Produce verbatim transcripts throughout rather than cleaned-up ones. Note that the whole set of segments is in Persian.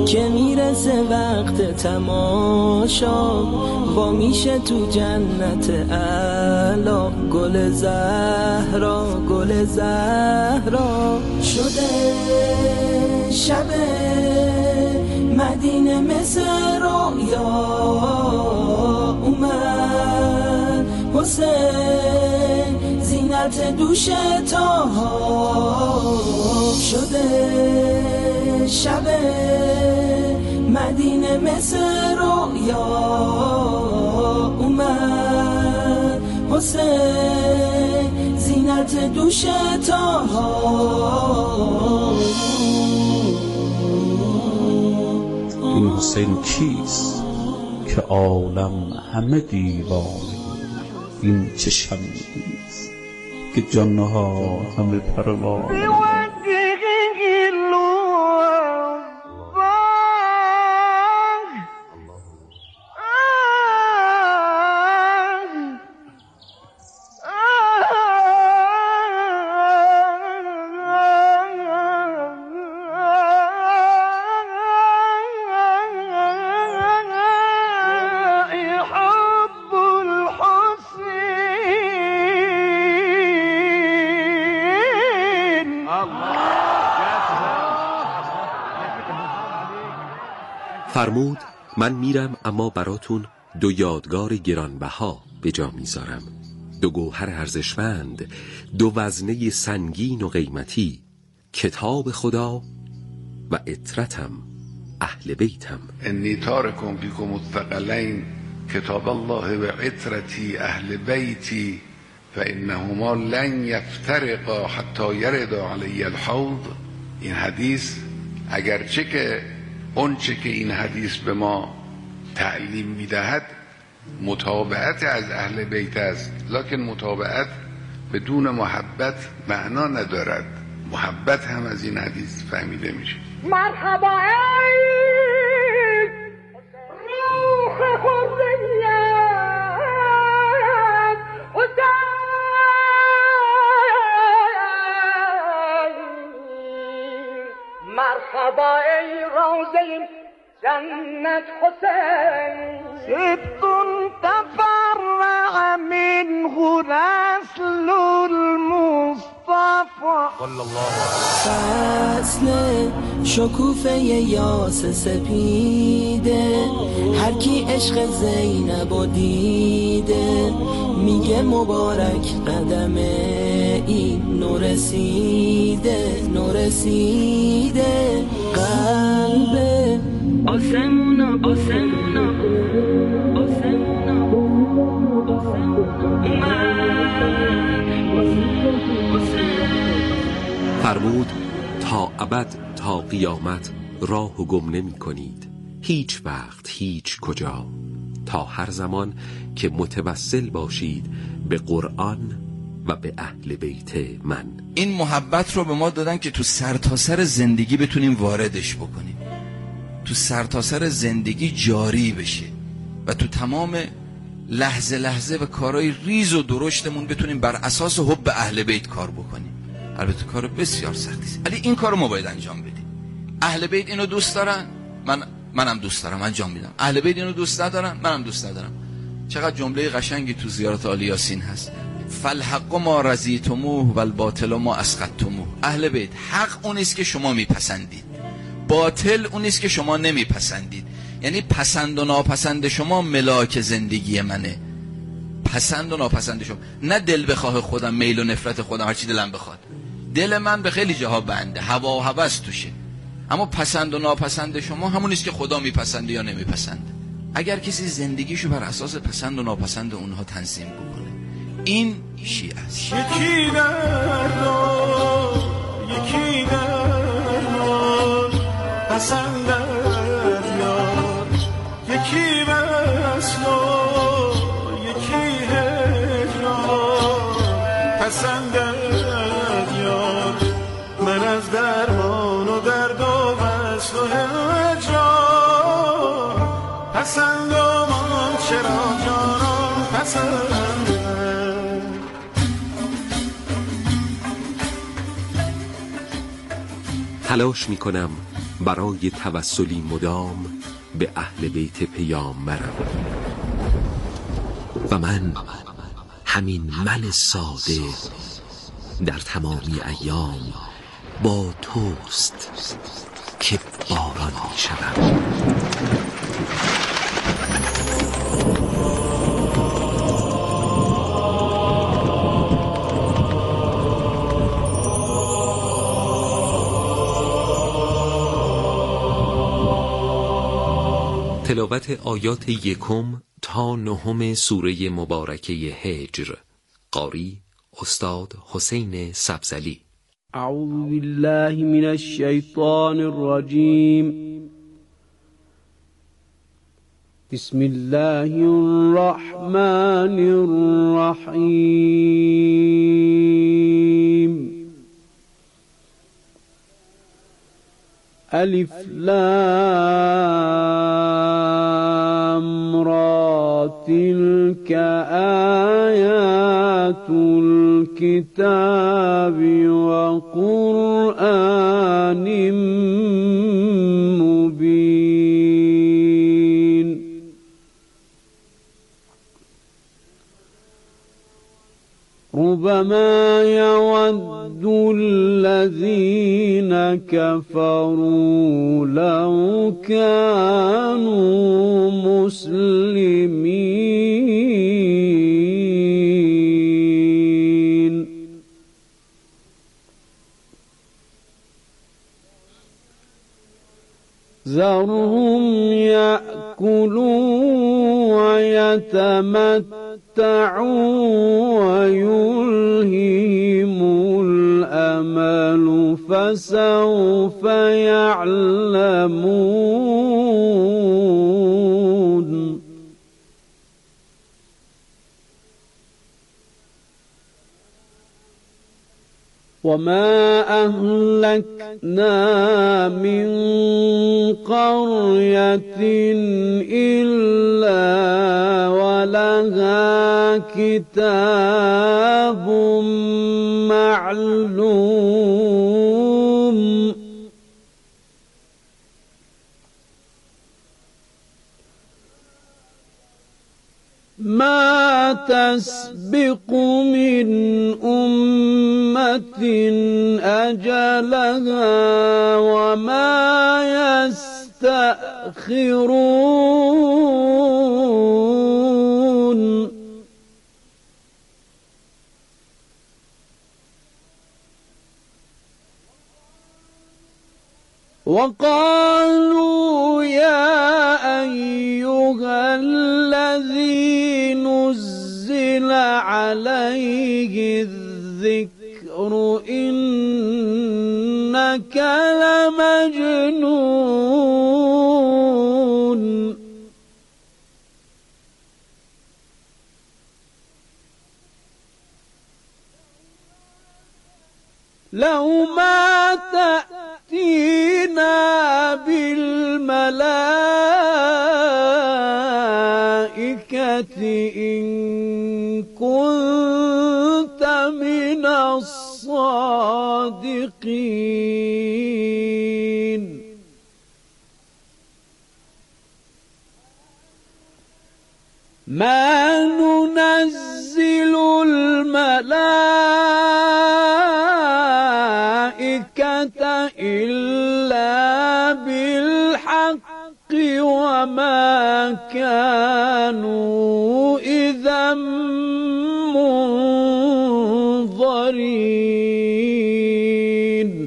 که میرسه وقت تماشا با میشه تو جنت اعلا. گل زهرا گل زهرا شده شب مدینه مثل رویا اومد حسین زینت دوش تاها. شده شب مدینه مثل رویا اومد حسین زینت دوش تاها. این حسین کیست که عالم همه دیوانه؟ این چه شمعیست که جانها همه پروانه؟ فرمود من میرم اما براتون دو یادگار گرانبها به جا میذارم، دو گوهر ارزشمند، دو وزنه سنگین و قیمتی، کتاب خدا و عطرتم اهل بیتم. انی تارکم فیکم الثقلین کتاب الله و عطرتی اهل بیتی فانهما لن یفترقا حتی یردا علی الحوض. این حدیث اگرچه که اون چه که این حدیث به ما تعلیم میدهد متابعت از اهل بیت است، لکن متابعت بدون محبت معنا ندارد. محبت هم از این حدیث فهمیده میشه. مرحبا ای روح حریت مرحبا ای روضه جنت حسین ستون تفرع منه رسل المصطفى صلی الله علیه. فصل شکوفه یاس سپیده هر کی عشق زینب و دیده میگه مبارک قدم این نورسیده نورسیده. قلب آسمونا آسمونا آسمونا فرمود تا ابد تا قیامت راه و گم نمی کنید، هیچ وقت هیچ کجا، تا هر زمان که متوسل باشید به قرآن و به اهل بیت من. این محبت رو به ما دادن که تو سرتاسر زندگی بتونیم واردش بکنیم، تو سرتاسر زندگی جاری بشه و تو تمام لحظه لحظه و کارهای ریز و درشتمون بتونیم بر اساس حب اهل بیت کار بکنیم. البته کار بسیار سختی است، ولی این کارو ما باید انجام بدیم. اهل بیت اینو دوست دارن، من منم دوست دارم، انجام میدم. اهل بیت اینو دوست ندارن، منم دوست ندارم. چقدر جمله قشنگی تو زیارت آل یاسین هست: فالحق ما رضیتموه و الباطل ما اسقطتموه. اهل بیت حق اون است که شما میپسندید، باطل اون است که شما نمیپسندید. یعنی پسند و ناپسند شما ملاک زندگی منه، پسند و ناپسند شما، نه دل بخواه خودم، میل و نفرت خودم، هر چی دلم بخواد. دل من به خیلی جاها بنده، هوا و هوس توشه، اما پسند و ناپسند شما همون است که خدا میپسنده یا نمیپسنده. اگر کسی زندگیشو بر اساس پسند و ناپسند اونها تنظیم بکنه، این شیعه است. یکی دردا یکی دردا پسندت یار، یکی بسلا یکی هجران پسندت یار. من از درمان و درد و وصل و هجران پسندم، چرا جانم پسند. تلاش می کنم برای توسلی مدام به اهل بیت پیامبرم. و من همین من ساده در تمامی ایام با توست که باران می شدم. تلاوت آیات یکم تا نهم سوره مبارکه هجر. قاری استاد حسین سبزلی. اعوذ بالله من الشیطان الرجیم. بسم الله الرحمن الرحیم. الف لام را تلك آیات الكتاب وقرآن مبین. ربما يود الذين كفروا لو كانوا مسلمين. ذرهم يأكلوا ويتمتعوا ويلههم الأمل فسوف يعلمون. وما أهلكنا من قرية إلا ولها كتاب معلوم. ما تسبق من أمة أجلها وما يستأخرون. وقالوا يا أيها الذي نزل عليه الذكر إنك لمجنون. لو ما تأتينا بالملائكة إن كنت من الصادقين. ما ننزل الملائكة إلا بالحق وما كانوا إذا منظرين.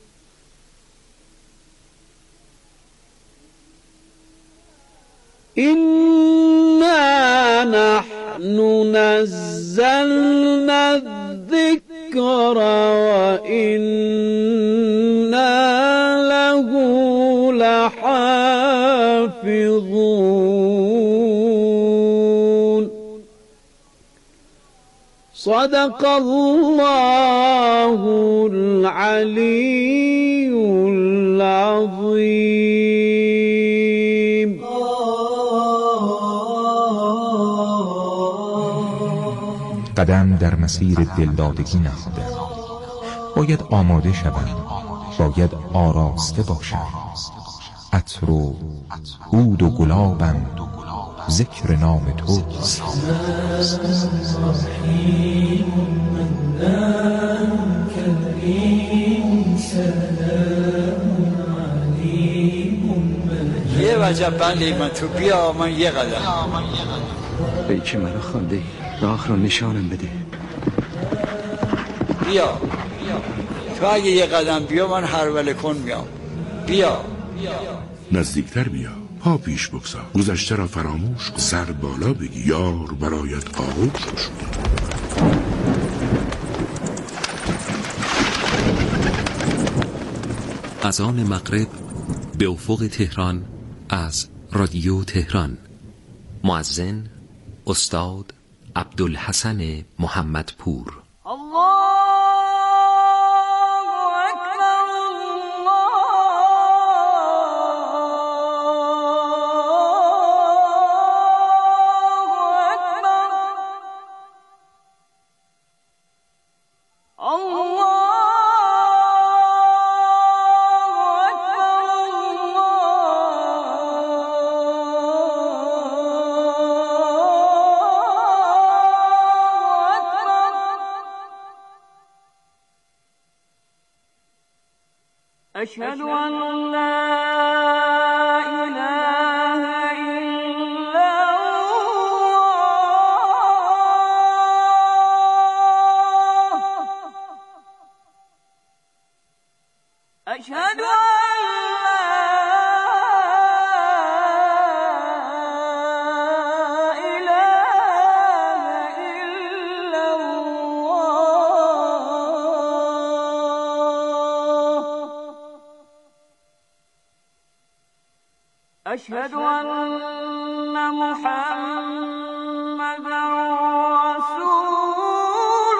إنا نحن نزلنا الذكر وإنا له لحافظون. صدق الله العلي العظيم. قدم در مسیر دلدادگی نهادند. باید آماده شوند باید آراسته باشم. عطر و عود و گلابم ذکر نام توست. یه وجب بندی من تو بیا من یه قدم. ای که منو خونده راه رو نشانم بده. بیا تو اگه یه قدم بیا من هر وله کن میام. بیا نزدیکتر بیا، پا پیش بگذار، گذشته را فراموش کن، سر بالا بگی یار برایت آغوش شد. اذان مغرب به افق تهران از رادیو تهران. مؤذن استاد عبدالحسن محمدپور. أشهد أن لا إله إلا الله. أشهد أشهد أن محمدا رسول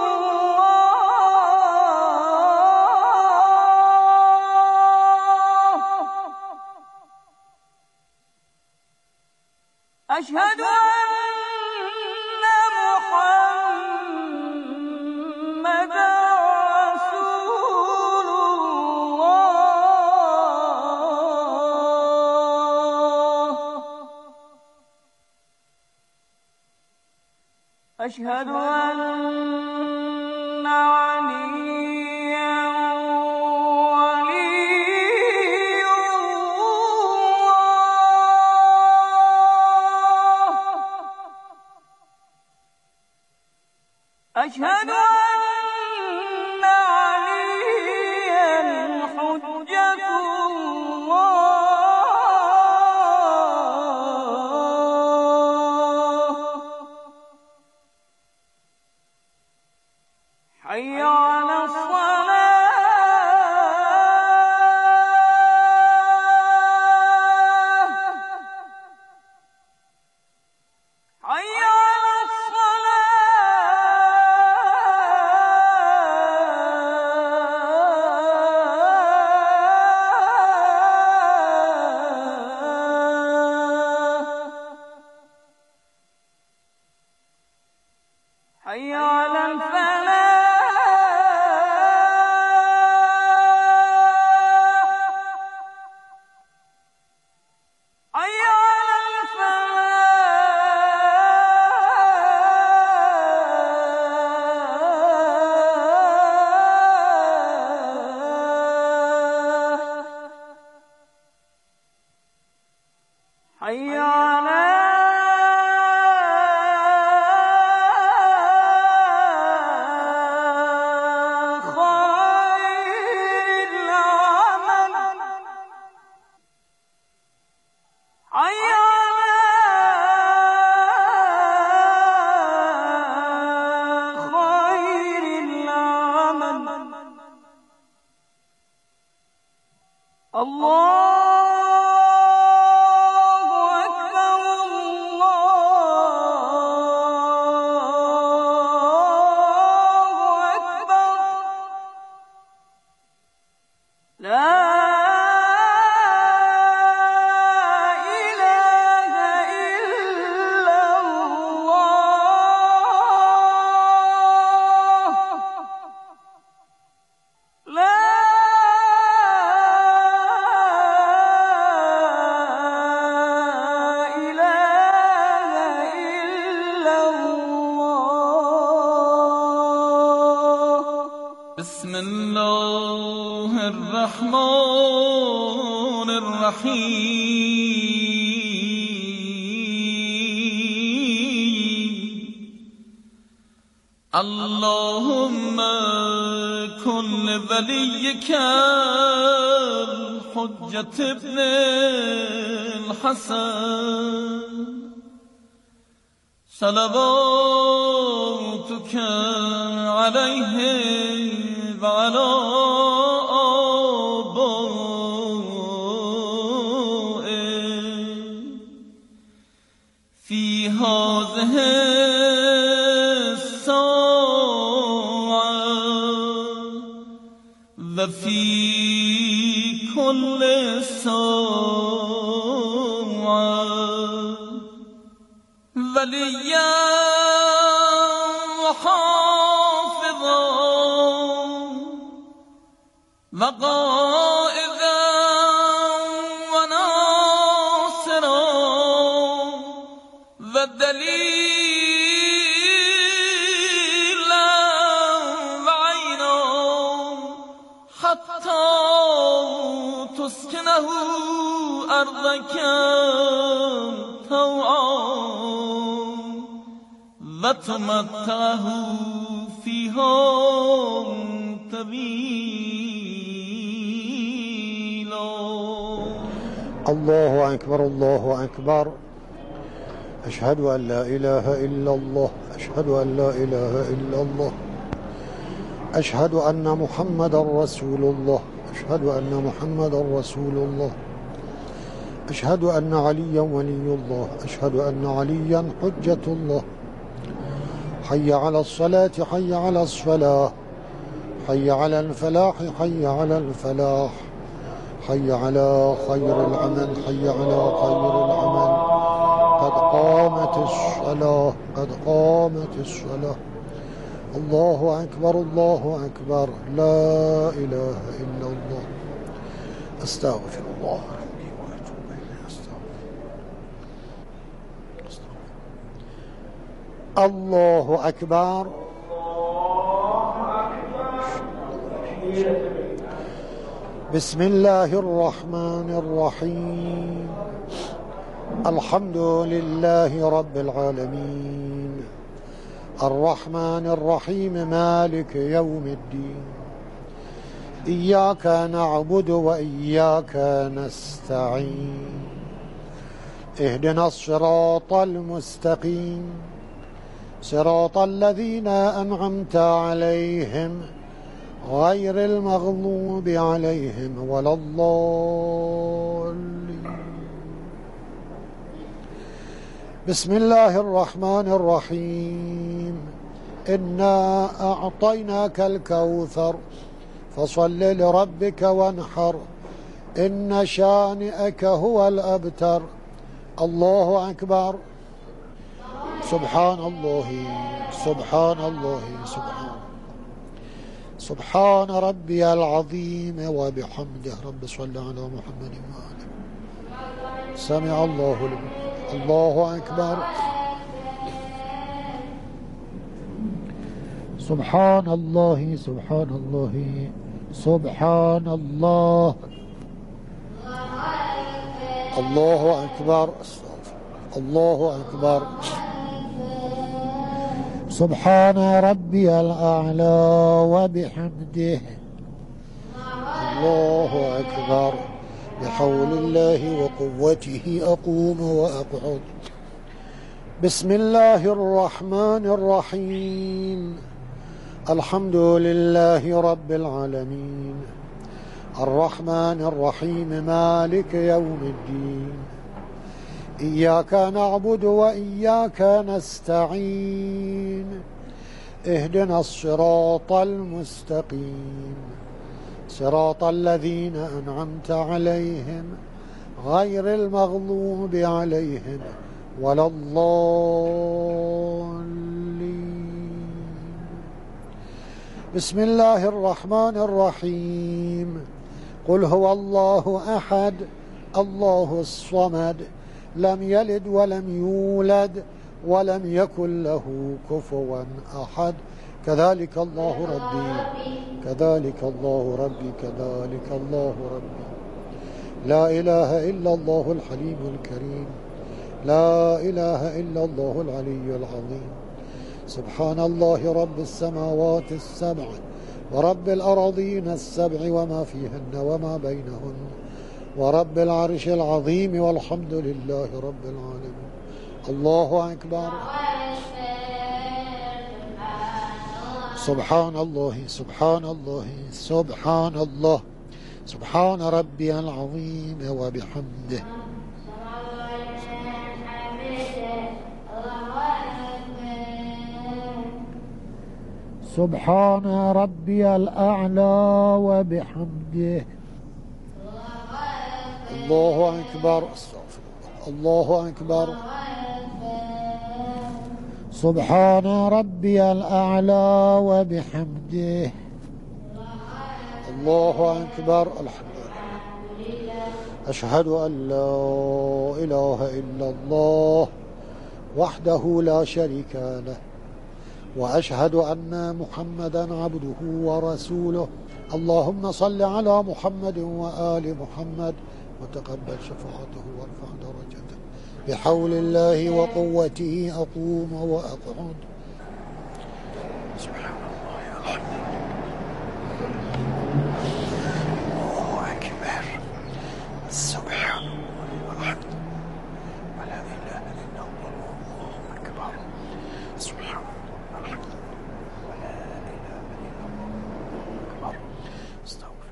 الله. أشهد أن محمدا أشهد أن عليا ولي الله. أشهد أن عليا حجة الله. حي على الصلاة. حي على الصلاة. حي على الفلاح. حي على خير العمل. حي على خير العمل. الله لا الرحيم اللهم كن لوليك الحجة ابن الحسن صلواتك عليه وعلى آبائه في هذه الساعة وفي كل ساعة وليا وحافظا وقائدا وناصرا ودليلا وعينا حتى تسكنه أرضك طوعا وتمتعه فيها طويلا. الله أكبر الله أكبر. أشهد أن لا إله إلا الله، أشهد أن لا إله إلا الله، أشهد أن محمد رسول الله، أشهد أن محمد رسول الله، أشهد أن عليا ولي الله، أشهد أن عليا حجة الله. حي على الصلاة، حي على الصلاة، حي على الفلاح، حي على الفلاح، حي على خير العمل، حي على خير العمل. قد قامت الصلاة، قد قامت الصلاة. الله أكبر الله أكبر. لا إله إلا الله. أستغفر الله ربي وأتوب إليه. أستغفر الله أكبر. بسم الله الرحمن الرحيم. الحمد لله رب العالمين، الرحمن الرحيم، مالك يوم الدين. إياك نعبد وإياك نستعين. اهدنا الصراط المستقيم، صراط الذين أنعمت عليهم غير المغضوب عليهم ولا الضالين. بسم الله الرحمن الرحيم. إنا أعطيناك الكوثر فصل لربك وانحر، إن شانئك هو الأبتر. الله أكبر. سبحان الله سبحان الله سبحان سبحان ربي العظيم وبحمده. رب صل على محمد وآله. سمع الله لمن. الله أكبر. سبحان الله سبحان الله سبحان الله. الله أكبر. الله أكبر. سبحان ربي الأعلى وبحمده. الله أكبر. بحول الله وقوته أقوم وأقعد. بسم الله الرحمن الرحيم. الحمد لله رب العالمين، الرحمن الرحيم، مالك يوم الدين. إياك نعبد وإياك نستعين. اهدنا الصراط المستقيم، صراط الذين أنعمت عليهم غير المغضوب عليهم ولا الضالين. بسم الله الرحمن الرحيم. قل هو الله أحد الله الصمد لم يلد ولم يولد ولم يكن له كفوا أحد. كذلك الله ربي كذلك الله ربي كذلك الله ربي. لا إله إلا الله الحليم الكريم لا إله إلا الله العلي العظيم سبحان الله رب السماوات السبع ورب الأراضين السبع وما فيهن وما بينهن ورب العرش العظيم والحمد لله رب العالمين. الله أكبر. سبحان الله سبحان الله سبحان الله سبحان ربي العظيم وبحمده. سبحان ربي الأعلى وبحمده. الله أكبر. الله أكبر. سبحان ربي الأعلى وبحمده. الله أكبر. الحمد لله. أشهد أن لا إله إلا الله وحده لا شريك له وأشهد أن محمدا عبده ورسوله. اللهم صل على محمد وآل محمد وتقبل شفاعته وارفع درجته. بحول الله وقوته أقوم وأقعد. سبحان الله الحمد لله. الله أكبر. سبحان الله والحمد ولا إله إلا الله. الله أكبر. سبحان الله والحمد ولا إله إلا الله. أكبر. استغفر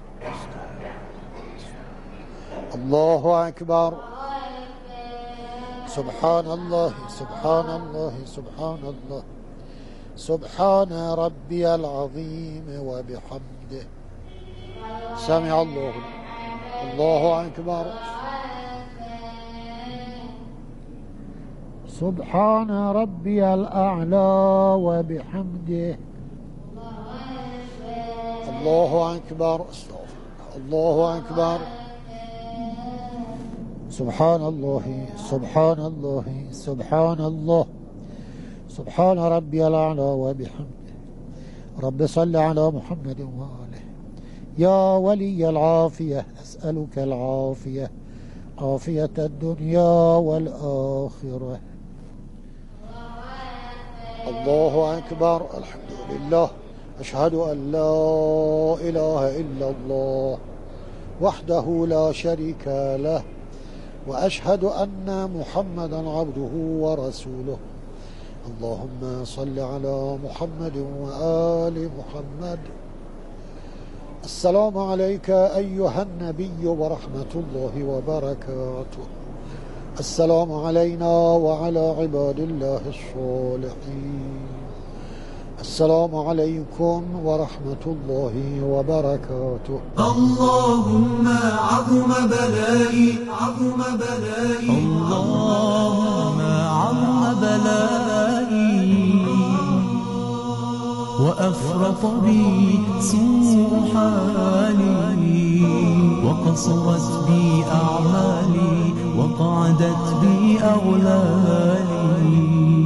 الله. الله أكبر. سبحان الله سبحان الله سبحان الله سبحان ربي العظيم وبحمده. سمع الله. الله أكبر. سبحان ربي الأعلى وبحمده. الله أكبر. الله أكبر. سبحان الله سبحان الله سبحان الله سبحان ربي الأعلى وبحمده. رب صل على محمد وآله. يا ولي العافية أسألك العافية عافية الدنيا والآخرة. الله أكبر. الحمد لله. أشهد أن لا إله إلا الله وحده لا شريك له وأشهد أن محمدا عبده ورسوله. اللهم صل على محمد وآل محمد. السلام عليك أيها النبي ورحمة الله وبركاته. السلام علينا وعلى عباد الله الصالحين. السلام عليكم ورحمة الله وبركاته. اللهم عظم بلائي عظم بلائي اللهم عظم بلائي وأفرط بي سوء حالي وقصرت بي أعمالي وقعدت بي أغلالي.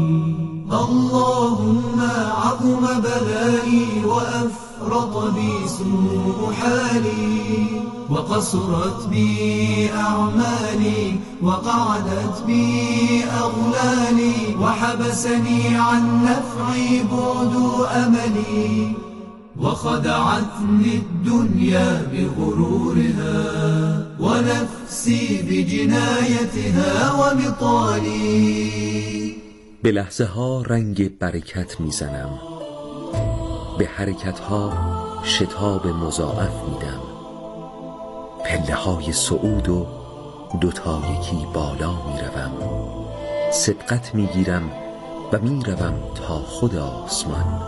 اللهم عظم بلائي وأفرط بي سوء حالي وقصرت بي أعمالي وقعدت بي أغلالي وحبسني عن نفعي بعد أملي وخدعتني الدنيا بغرورها ونفسي بجنايتها وبطالي. به لحظه ها رنگ برکت میزنم، به حرکت ها شتاب مضاعف میدم، پله های صعود و دوتا یکی بالا میروم، سبقت میگیرم و میروم تا خود آسمان.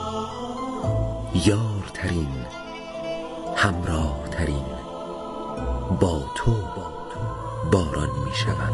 یارترین همراه ترین با تو باران میشوم.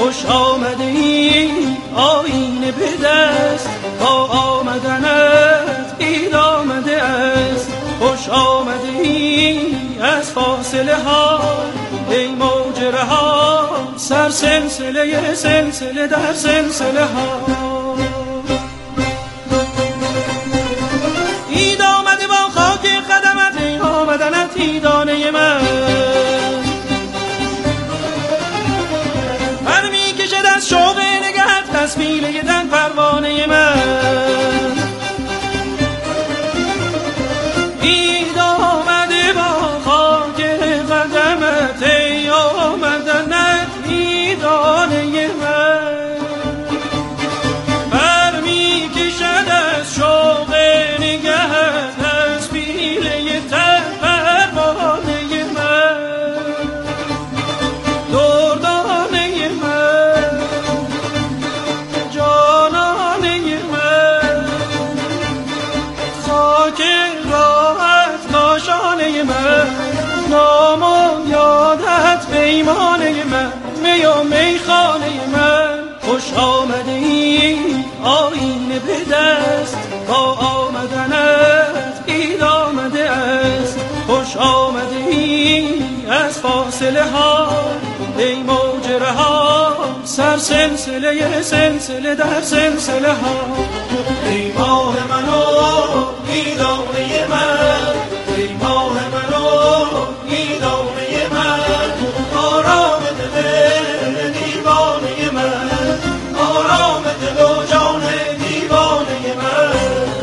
خوش آمده ای آینه به دست، با آمدنت عید آمده است. خوش آمده ای از فاصله ها ای موج رها، سر سلسله سلسله در سلسله ها. عید آمده با خاک قدمت ای آمدنت عیدانه من، پر می کشد از شوق نگهت تسبیل دن پروانه من. عید آمده با خاک قدمت ای آمدنت عیدانه من، پر می کشد از شوق نگهت تسبیل دن پروانه من. دردانه من، جانانه من، خاک راحت کاشانه من، نام و یادت پیمانه من، می و میخانه من. خوش آمده ای آینه به دست، با آمدنت عید آمده است. خوش آمده ای از فاصله ها ای موج رها، سر سلسله سلسله در سلسله ها. ای ماه منو عیدانه من، ای ماه منو عیدانه من، آرام دل دیوانه من، آرام دل و جان دیوانه من.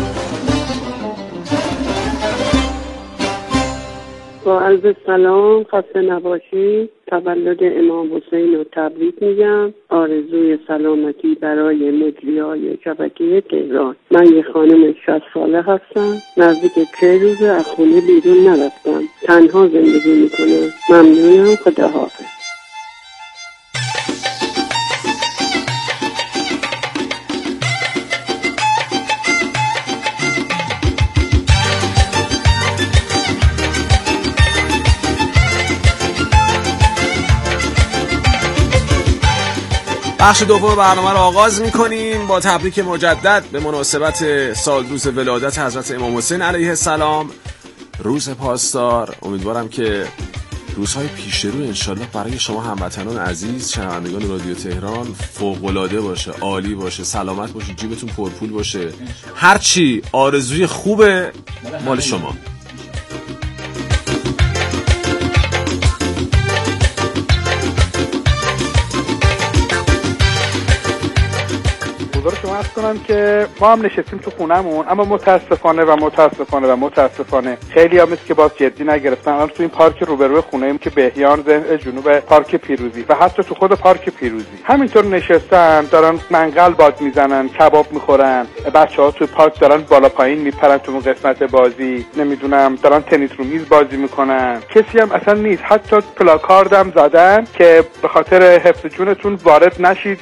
با عرض سلام، خسته نباشید. تولد امام حسین رو تبریک میگم. آرزوی سلامتی برای مجریای شبکه تهران. من یه خانم شصت ساله هستم، نزدیک چه روزه از خونه بیرون نرفتم، تنها زندگی میکنم. ممنونم، خداحافظ. بخش دوم برنامه رو آغاز می‌کنیم با تبریک مجدد به مناسبت سالروز ولادت حضرت امام حسین علیه السلام، روز پاسدار. امیدوارم که روزهای پیش رو انشالله برای شما هموطنان عزیز شنوندگان رادیو تهران فوق‌العاده باشه، عالی باشه، سلامت باشید، جیبتون پرپول باشه، هرچی آرزوی خوبه مال شما. شما عرض کنم که ما هم نشستیم تو خونمون، اما متاسفانه و متاسفانه و متاسفانه خیلی هم است که باز جدی نگرفتن. الان تو این پارک روبروی خونه‌ایم که بهیان جنوب پارک پیروزی و حتی تو خود پارک پیروزی همینطور نشستن، دارن منقل باد میزنن، کباب میخورن، بچه‌ها تو پارک دارن بالا پایین میپرن تو اون قسمت بازی، نمیدونم دارن تنیس رو میز بازی میکنن، کسی هم اصلا نیست. حتی پلاکاردم زدن که به خاطر حفظ جونتون وارد نشید